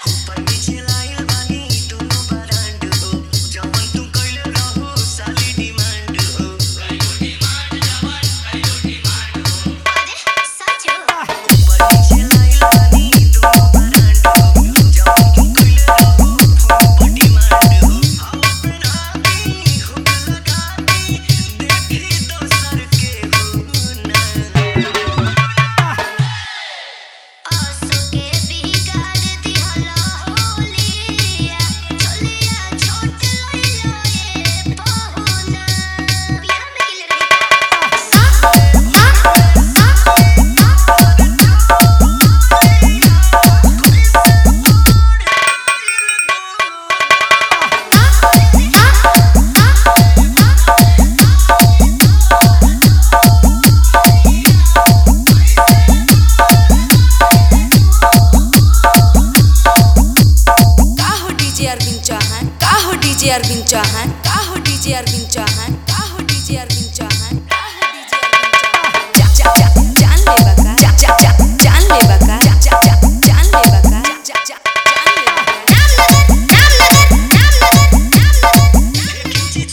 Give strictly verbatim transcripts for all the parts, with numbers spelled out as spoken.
DJ Arvind Chauhan का हो DJ Arvind Chauhan का हो डीजे अरविंद चौहान का हो डीजे अरविंद चौहान जान ले बका जान ले बका जान ले बका जान ले बका Ramnagar Ramnagar Ramnagar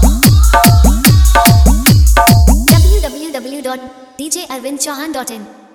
w w w dot d j arvind chauhan dot in